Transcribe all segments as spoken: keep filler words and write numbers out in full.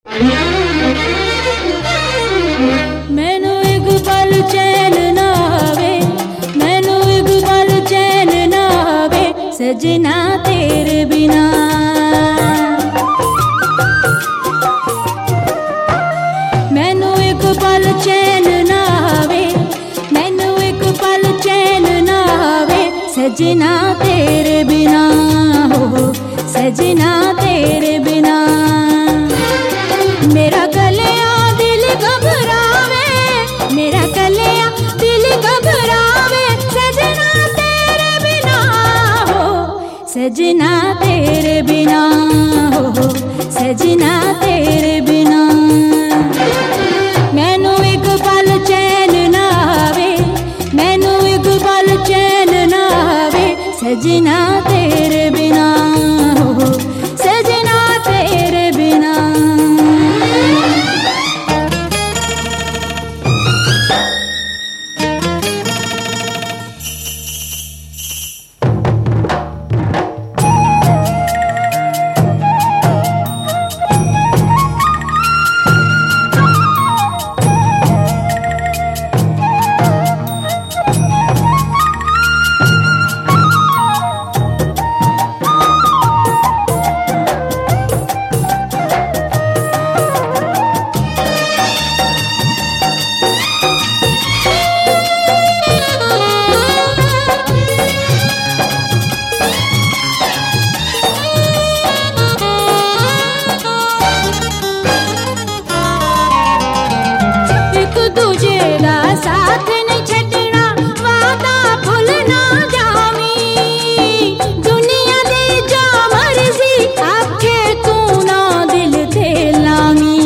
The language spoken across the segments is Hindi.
मैनू एक पल चैन ना आवे, मैनू एक पल चैन ना आवे सजना तेरे बिना। मैनू एक पल चैन ना आवे, मैनू एक पल चैन ना आवे सजना तेरे बिना, हो सजना तेरे बिना। मेरा कलिया दिल घबरावे, मेरा कलिया दिल घबरावे सजना तेरे बिना, हो सजना तेरे बिना, हो सजना तेरे बिना। मैनू एक पल चैन ना आवे, मैनू एक पल चैन ना आवे सजना तेरे बिना, हो सजना तेरे बिना। साथ नहीं छड़ना वादा भूलना जामी, दुनिया दे जो मर्जी आखे तू ना दिल ते लामी।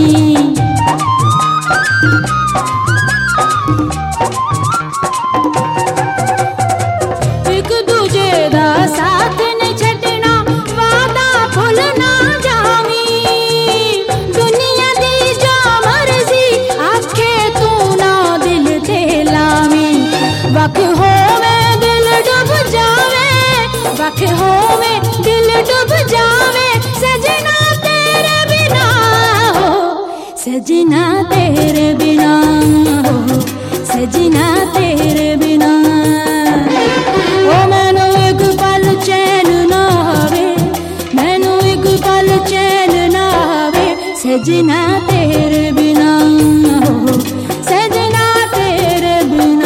एक दूजे दा साथ नहीं छड़ना वादा भूलना जामी, दुनिया दी जो मर्जी आखे तू ना वख होवे दिल डूब जावे, वख होवे दिल डूब जावे सजना तेरे बिना, हो सजना तेरे बिना, हो सजना तेरे बिना। ओ मैनू एक पल चैन ना आवे, मैनू एक पल चैन ना आवे सजना तेरे बिना, हो सजना तेरे बिना।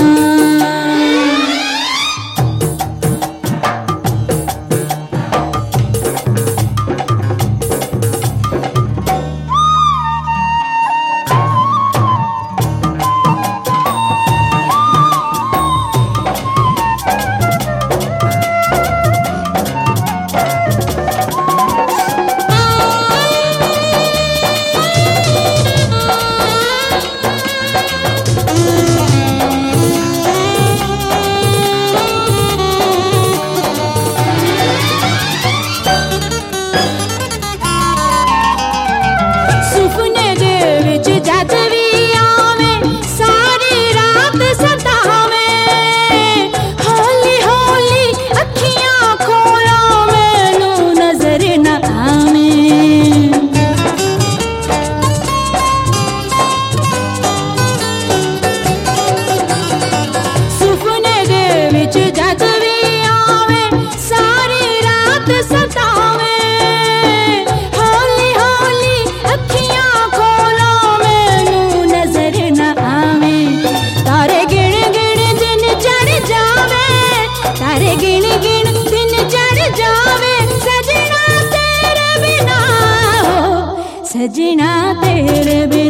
सजना तेरे बिना